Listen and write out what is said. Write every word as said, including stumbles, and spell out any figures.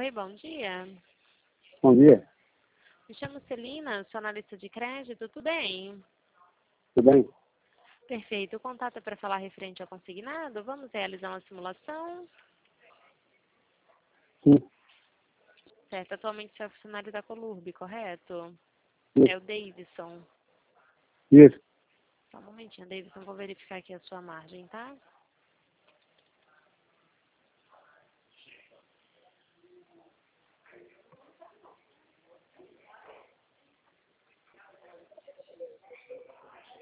Oi, bom dia. Bom dia, Me chamo Celina, sou analista de crédito, tudo bem? tudo bem? Perfeito. O contato é para falar referente ao consignado. Vamos realizar uma simulação. Sim, Certo, atualmente você é funcionário da Colurb, correto? É isso, o Davidson. isso, Só um momentinho, Davidson, vou verificar aqui a sua margem, tá?